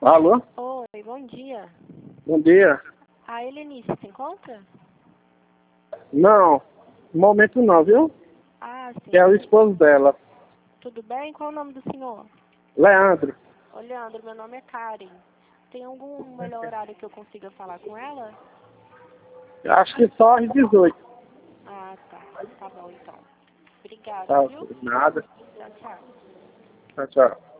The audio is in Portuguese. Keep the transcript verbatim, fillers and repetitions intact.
Alô? Oi, bom dia. Bom dia. A Helenice se encontra? Não, no momento não, viu? Ah, sim. Que é o esposo dela. Tudo bem? Qual é o nome do senhor? Leandro. Ô, Leandro, meu nome é Karen. Tem algum melhor horário que eu consiga falar com ela? Acho que só às dezoito. Ah, tá. Tá bom, então. Obrigada, Tá, viu? nada. Tchau, tchau. Tchau, tchau.